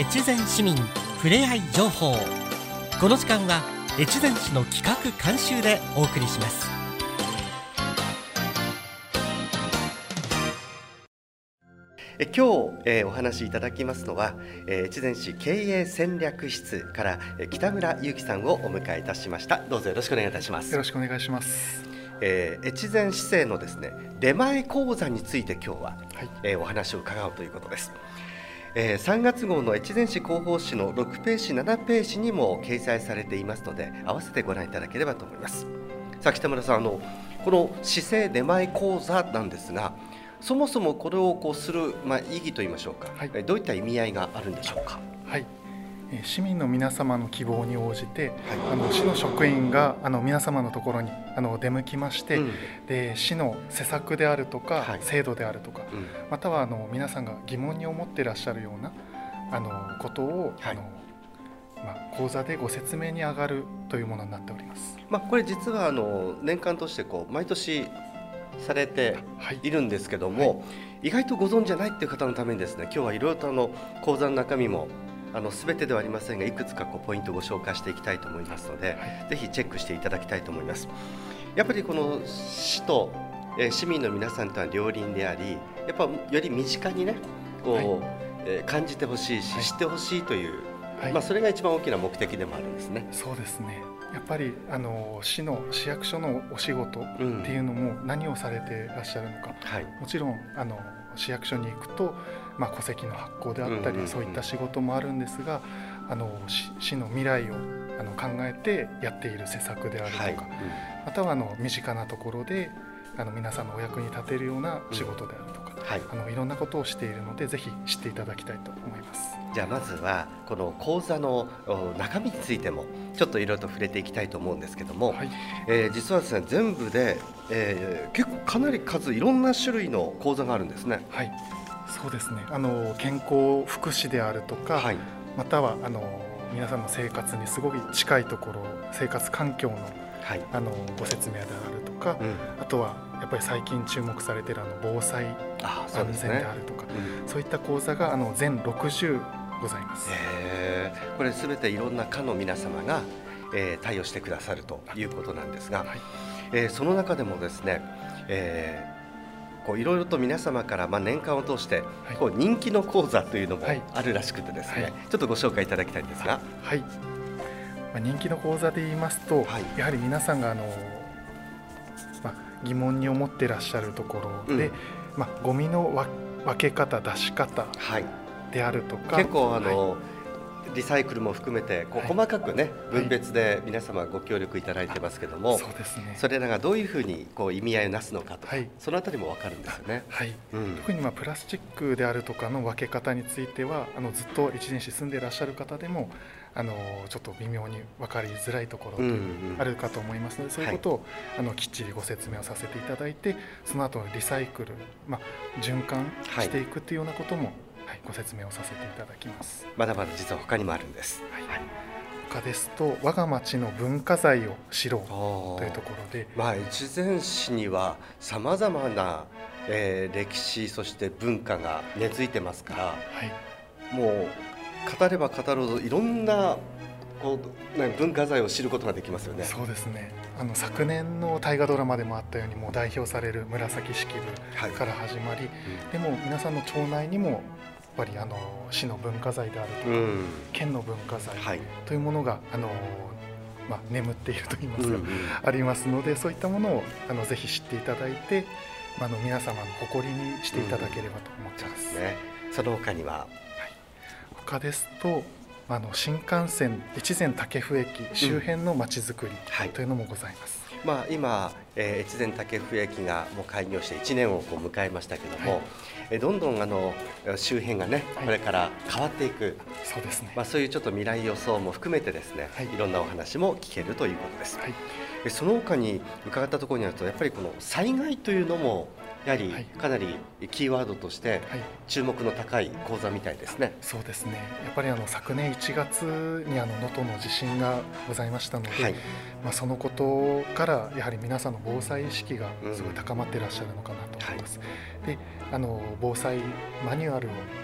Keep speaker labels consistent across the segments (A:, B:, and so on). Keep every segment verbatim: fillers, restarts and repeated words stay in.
A: 越前市民ふれあい情報。この時間は越前市の企画監修でお送りします。
B: え今日、えー、お話しいただきますのは、えー、越前市経営戦略室から、えー、北村祐樹さんをお迎えいたしました。どうぞよろしくお願いいたします。
C: よろしくお願いします。
B: えー、越前市政のですね出前講座について今日は、はい、えー、お話を伺うということです。えー、さんがつ号の越前市広報誌のろくページななページにも掲載されていますので、合わせてご覧いただければと思います。さあ北村さん、あのこの市政出前講座なんですが、そもそもこれをこうする、まあ、意義といいましょうか、はい、どういった意味合いがあるんでしょうか。
C: はい、市民の皆様の希望に応じて、はい、あの市の職員があの皆様のところにあの出向きまして、うん、で市の施策であるとか、はい、制度であるとか、うん、またはあの皆さんが疑問に思っていらっしゃるようなあのことを、はい、あのまあ、講座でご説明に上がるというものになっております。
B: まあ、これ実はあの年間としてこう毎年されているんですけども、はいはい、意外とご存知じゃないっていう方のためにですね、今日はいろいろとあの講座の中身もあの全てではありませんが、いくつかこうポイントをご紹介していきたいと思いますので、はい、ぜひチェックしていただきたいと思います。やっぱりこの市と、えー、市民の皆さんとは両輪であり、やっぱより身近にねこう、はい、えー、感じてほしいし、はい、知ってほしいという、はい、まあ、それが一番大きな目的でもあるんですね。
C: そうですね。やっぱりあの市の市役所のお仕事っていうのも何をされていらっしゃるのか、うん、はい、もちろんあの市役所に行くと、まあ、戸籍の発行であったり、うんうんうん、そういった仕事もあるんですが、あの 市, 市の未来をあの考えてやっている施策であるとか、はい、うん、またはあの身近なところであの皆さんのお役に立てるような仕事であるとか、うん、はい、あのいろんなことをしているので、ぜひ知っていただきたいと思います。
B: じゃあまずはこの講座の中身についてもちょっといろいろと触れていきたいと思うんですけども、はい、えー、実はですね全部で、えー、結構かなり数いろんな種類の講座があるんですね。
C: はい、そうですね。あの健康福祉であるとか、はい、またはあの皆さんの生活にすごい近いところ、生活環境の、はい、あのご説明であるとか、うん、あとはやっぱり最近注目されているあの防災安全であるとか、そう、ね、うん、そういった講座があの全ろくじゅうございます。
B: へー、これすべていろんな課の皆様が、えー、対応してくださるということなんですが、はい、えー、その中でもですね、えー、こういろいろと皆様から、まあ、年間を通して、はい、こう人気の講座というのもあるらしくてですね、はい、ちょっとご紹介いただきたいんですが、
C: はい、まあ、人気の講座で言いますと、はい、やはり皆さんがあの、まあ、疑問に思っていらっしゃるところで、うん、まあ、ゴミの分け方、出し方、はい、であるとか、
B: 結構あの、はい、リサイクルも含めてこう細かくね、はい、分別で皆様ご協力いただいてますけども、
C: そうですね、
B: それらがどういうふうにこう意味合いをなすのかとか、はい、そのあたりも分かるんですよね。
C: はい、うん、特にまあプラスチックであるとかの分け方については、あのずっと越前市住んでいらっしゃる方でもあのちょっと微妙に分かりづらいところというあるかと思いますので、そういうことを、はい、あのきっちりご説明をさせていただいて、その後のリサイクル、まあ、循環していくというようなことも、はいはい、ご説明をさせていただきます。
B: まだまだ実は他にもあるんです。
C: はいはい、他ですと我が町の文化財を知ろうというところで、
B: まあ、越前市にはさまざまな、えー、歴史そして文化が根付いてますから、はい、もう語れば語るほどいろんなこう、ね、文化財を知ることができますよね。
C: そうですね。あの昨年の大河ドラマでもあったように、もう代表される紫式部から始まり、はい、うん、でも皆さんの町内にもやっぱりあの市の文化財であるとか、うん、県の文化財というものが、はい、あのまあ、眠っているといいますか、うんうん、ありますので、そういったものをあのぜひ知っていただいて、あの皆様の誇りにしていただければと思っています。
B: うん、ね、その他には、はい、
C: 他ですとあの新幹線越前武生駅周辺のまちづくりというのもございます。
B: うん、はい、まあ、今、えー、越前武生駅がもう開業していちねんをこう迎えましたけども、はい、えー、どんどんあの周辺がね、これから変わっていく、はい、
C: そうですね、
B: まあ、そういうちょっと未来予想も含めてですね、はい、いろんなお話も聞けるということです。はい、その他に伺ったところにあると、やっぱりこの災害というのもやはりかなりキーワードとして注目の高い講座みたいですね。はい、
C: そうですね。やっぱりあの昨年いちがつにあの能登の地震がございましたので、はい、まあ、そのことからやはり皆さんの防災意識がすごい高まっていらっしゃるのかなと思います。うん、はい、であの防災マニュアルを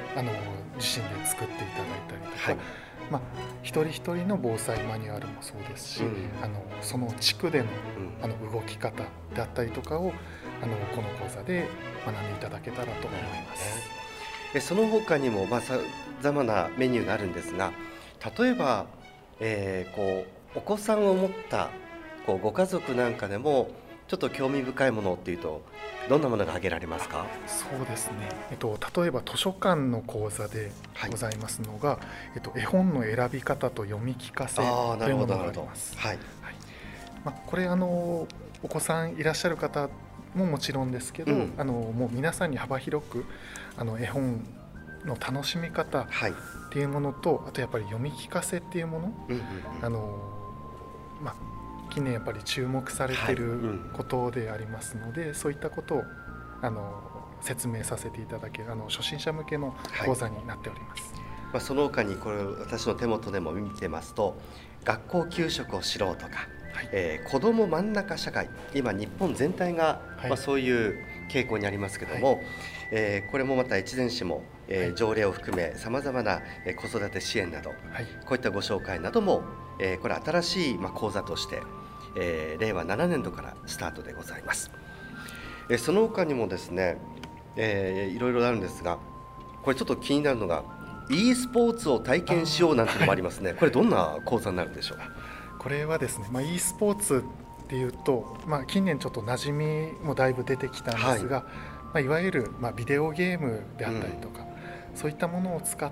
C: あの自身で作っていただいたりとか、
B: はい、
C: まあ、一人一人の防災マニュアルもそうですし、うん、あのその地区での、うん、あの動き方であったりとかをあのこの講座で学んでいただけたらと思います。
B: えその他にもまあさまざまなメニューがあるんですが、例えば、えー、こうお子さんを持ったこうご家族なんかでもちょっと興味深いものっていうとどんなものが挙げられますか？
C: そうですね、えっと、例えば図書館の講座でございますのが、はい、えっと、絵本の選び方と読み聞かせというものがあります。はいはい、まあ、これあのお子さんいらっしゃる方ももちろんですけど、うん、あのもう皆さんに幅広くあの絵本の楽しみ方っていうものと、はい、あとやっぱり読み聞かせっていうもの、うんうんうん、あのまあ近年やっぱり注目されていることでありますので、はい、うん、そういったことをあの説明させていただけるあの初心者向けの講座になっております。はい、
B: まあ、その他にこれ私の手元でも見てますと、学校給食を知ろうとか、はい、えー、子ども真ん中社会、今日本全体が、はい、まあ、そういう傾向にありますけども、はい、えー、これもまた越前市も、えーはい、条例を含めさまざまな子育て支援など、はい、こういったご紹介なども、えー、これ新しい、まあ、講座として、えー、れいわななねんどからスタートでございます。えー、その他にもですね、えー、いろいろあるんですが、これちょっと気になるのが e スポーツを体験しようなんていうのもありますね。これどんな講座になるんでしょう？
C: これはですね、まあ、e スポーツっていうと、まあ、近年ちょっと馴染みもだいぶ出てきたんですが、はい、まあ、いわゆる、まあ、ビデオゲームであったりとか、うん、そういったものを使って、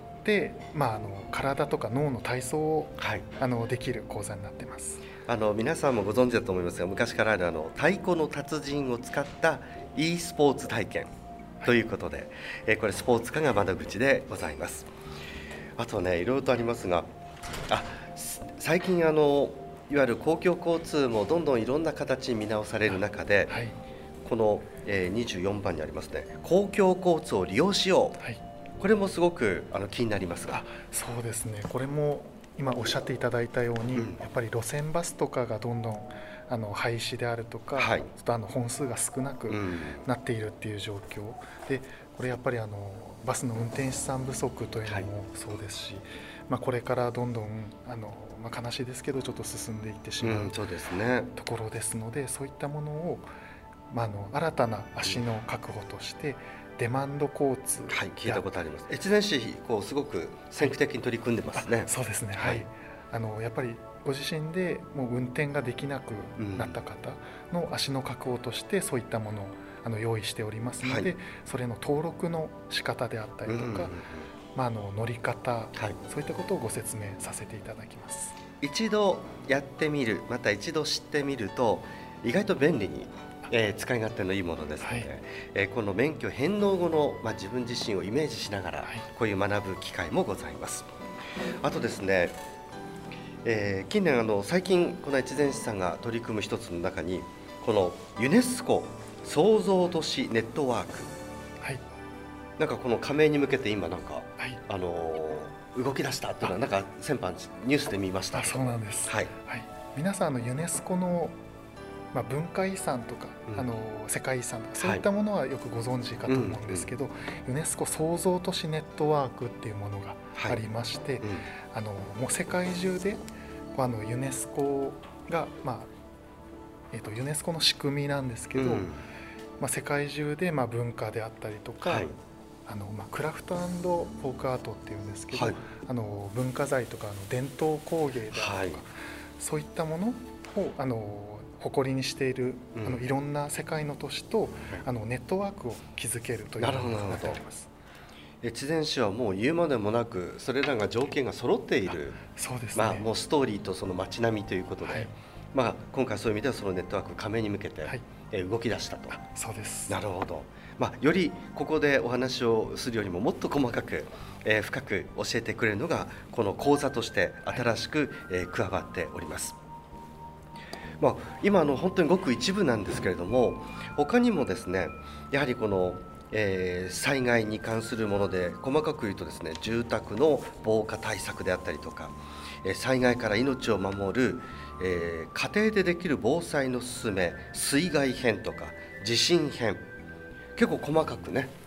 C: まあ、あの体とか脳の体操を、はい、あのできる講座になっています。
B: あの皆さんもご存知だと思いますが、昔からあるあの太鼓の達人を使った e スポーツ体験ということで、はい、えー、これスポーツ科が窓口でございます。あとね、いろいろとありますが、あ最近あのいわゆる公共交通もどんどんいろんな形に見直される中で、はい、この、えー、にじゅうよんばんにありますね、公共交通を利用しよう、はい、これもすごくあの気になりますが。
C: そうですね、これも今おっしゃっていただいたように、うん、やっぱり路線バスとかがどんどんあの廃止であるとか、はい、ちょっとあの本数が少なくなっているっていう状況、うん、でこれやっぱりあのバスの運転手さん不足というのもそうですし、はい、まあ、これからどんどんあの、まあ、悲しいですけどちょっと進んでいってしまう、うん、そうですね、ところですので、そういったものを、まあ、あの新たな足の確保として、うん、デマンド交通、
B: はい、聞いたことあります。越前市こうすごく先駆的に取り組んでますね。
C: そうですね、はい、あのやっぱりご自身でもう運転ができなくなった方の足の確保としてそういったものをあの用意しておりますので、はい、それの登録の仕方であったりとか、うん、まあ、あの乗り方、はい、そういったことをご説明させていただきます。
B: 一度やってみる、また一度知ってみると意外と便利に、えー、使い勝手のいいものですので、はい、えー、この免許返納後の、まあ、自分自身をイメージしながら、はい、こういう学ぶ機会もございます。あとですね、えー、近年あの最近この越前市さんが取り組む一つの中にこのユネスコ創造都市ネットワーク、はい、なんかこの加盟に向けて今なんか、はい、あのー、動き出したというのはなんか先般ニュースで見ました。
C: あ、そうなんです、
B: はい、
C: はい、皆さんのユネスコの、まあ、文化遺産とか、うん、あの世界遺産とかそういったものはよくご存知かと思うんですけど、はい、うんうん、ユネスコ創造都市ネットワークっていうものがありまして、はい、うん、あのもう世界中であのユネスコが、まあえー、とユネスコの仕組みなんですけど、うん、まあ、世界中でまあ文化であったりとか、はい、あのまあクラフト&フォークアートっていうんですけど、はい、あの文化財とかあの伝統工芸であるとか、はい、そういったものをあの誇りにしている、うん、あのいろんな世界の都市と、はい、あのネットワークを築けるというものになっております。
B: 越前市はもう言うまでもなくそれらが条件が揃っている、
C: そうですね、
B: まあ、もうストーリーとその街並みということで、はい、まあ、今回そういう意味ではそのネットワーク加盟に向けて、はい、え動き出したと。
C: そうです。
B: なるほど、まあ、よりここでお話をするよりももっと細かく、えー、深く教えてくれるのがこの講座として新しく、はい、えー、加わっております。まあ、今の本当にごく一部なんですけれども、他にもですね、やはりこのえー、災害に関するもので細かく言うとですね、住宅の防火対策であったりとか、えー、災害から命を守る、えー、家庭でできる防災のすすめ、水害編とか地震編、結構細かくね、はい、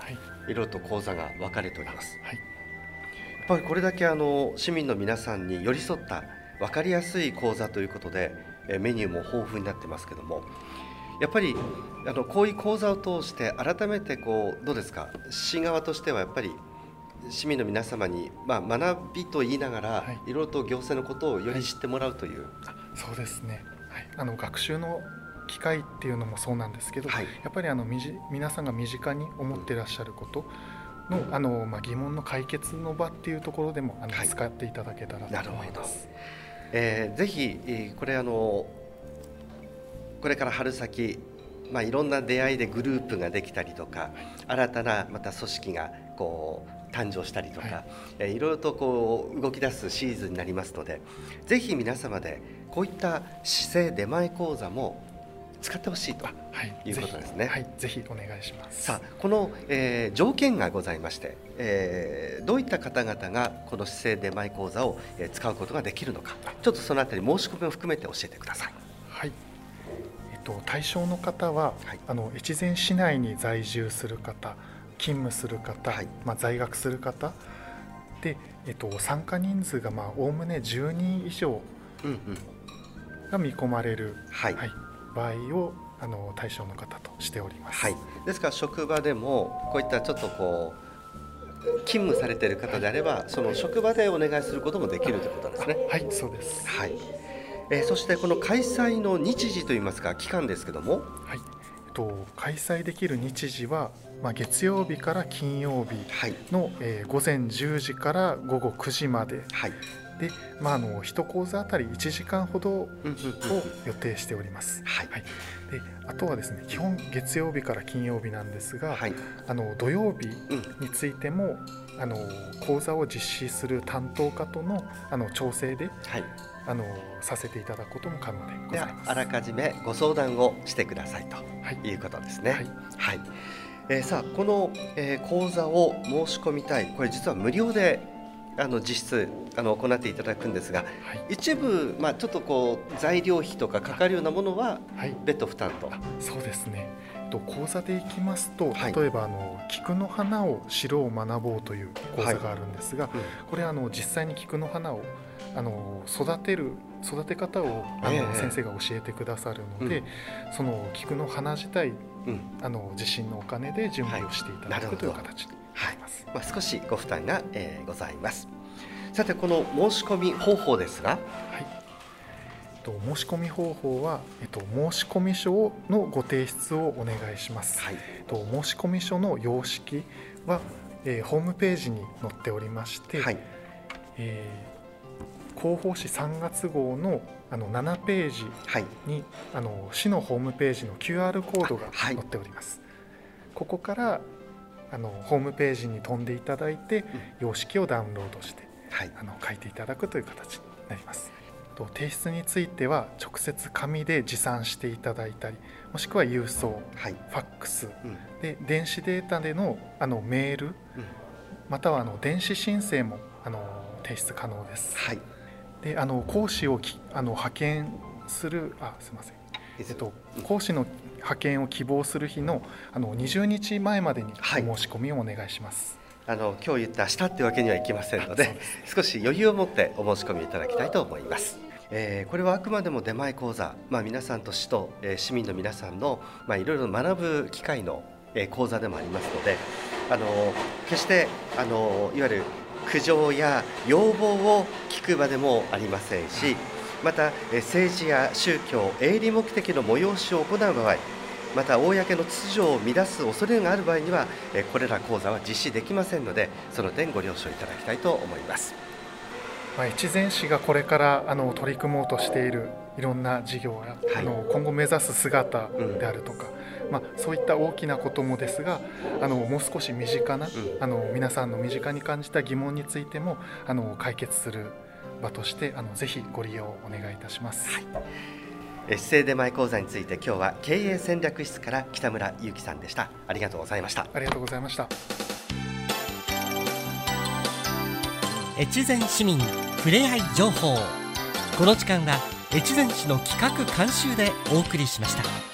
B: いろいろと講座が分かれております。
C: はい、や
B: っぱりこれだけあの市民の皆さんに寄り添った分かりやすい講座ということでメニューも豊富になってますけども、やっぱりあのこういう講座を通して改めてこうどうですか、市側としてはやっぱり市民の皆様に、まあ、学びと言いながら、はい、いろいろと行政のことをより知ってもらうという、はい、
C: そうですね、はい、あの学習の機会っていうのもそうなんですけど、はい、やっぱりあのみじ皆さんが身近に思っていらっしゃることの、うん、あのまあ、疑問の解決の場っていうところでもあの、はい、使っていただけたらと思います。
B: えー、ぜひこれあのこれから春先、まあ、いろんな出会いでグループができたりとか、はい、新たなまた組織がこう誕生したりとか、はい、えー、いろいろとこう動き出すシーズンになりますので、ぜひ皆様でこういった市政出前講座も使ってほしいということですね。
C: はい、ぜひお願いします。
B: さあ、この、えー、条件がございまして、えー、どういった方々がこの市政出前講座を、えー、使うことができるのか、ちょっとそのあたり申し込みを含めて教えてください。
C: はい、えっと、対象の方は、はい、あの越前市内に在住する方、勤務する方、はい、まあ、在学する方で、えっと、参加人数がおおむねじゅうにん以上が見込まれる、うんうん、はいはい、場合をあの対象の方としております。
B: はい、ですから職場でもこういったちょっとこう勤務されている方であれば、その職場でお願いすることもできるということですね。
C: はい、そうです。
B: はい、えー、そしてこの開催の日時といいますか期間ですけども、
C: はい、えっと、開催できる日時は、まあ、月曜日から金曜日の、はい、えー、午前じゅうじから午後くじまで、はい、で、まあ、あのいち講座あたりいちじかんほどを予定しております。はいはい、であとはですね、基本月曜日から金曜日なんですが、はい、あの土曜日についても、うん、あの講座を実施する担当課とのあの調整で、はい、あのさせていただくことも可能でございます。
B: あらかじめご相談をしてくださいということですね。はいはい、えー、さあこの、えー、講座を申し込みたい、これ実は無料であの実質あの行っていただくんですが、はい、一部、まあ、ちょっとこう材料費とかかかるようなものは別途負担と、はい、
C: そうですね。講座でいきますと、例えばあの菊の花を知ろう学ぼうという講座があるんですが、はい、うん、これあの実際に菊の花をあの育てる育て方をあの、えー、先生が教えてくださるので、うん、その菊の花自体、うん、あの自身のお金で準備をしていただく、はい、という形になります。
B: はい、まあ、少しご負担が、えー、ございます。さてこの申し込み方法ですが、はい、
C: えっと、申し込み方法は、えっと、申込書のご提出をお願いします。はい、えっと、申込書の様式は、えー、ホームページに載っておりまして、はい、えー、広報誌さんがつ号のあのななページに、はい、あの市のホームページの キューアール コードが載っております。はい、ここからあのホームページに飛んでいただいて、うん、様式をダウンロードして、はい、あの書いていただくという形になります。と提出については直接紙で持参していただいたり、もしくは郵送、はい、ファックス、うん、で電子データでの、あのメール、うん、またはあの電子申請もあの提出可能です。はい、であの講師をきあの派遣するあすみません、えっと、講師の派遣を希望する日のあのにじゅうにちまえまでにお申し込みをお願いします。
B: はい、あの今日言った明日ってわけにはいきませんので、少し余裕を持ってお申し込みいただきたいと思います。えー、これはあくまでも出前講座、まあ、皆さんと市と、えー、市民の皆さんの、まあ、いろいろ学ぶ機会の、えー、講座でもありますので、あの決してあのいわゆる苦情や要望を聞く場でもありませんし、また政治や宗教、営利目的の催しを行う場合、また公の秩序を乱す恐れがある場合にはこれら講座は実施できませんので、その点ご了承いただきたいと思います。
C: まあ、越前市がこれからあの取り組もうとしているいろんな事業や、はい、あの今後目指す姿であるとか、うん、まあ、そういった大きなこともですが、あのもう少し身近な、うん、あの皆さんの身近に感じた疑問についてもあの解決する場としてあのぜひご利用お願いいたします。はい、
B: 市政出前講座について今日は経営戦略室から北村祐樹さんでした。ありがとうございました。
C: ありがとうございました。
A: 越前市民ふれあい情報、この時間は越前市の企画監修でお送りしました。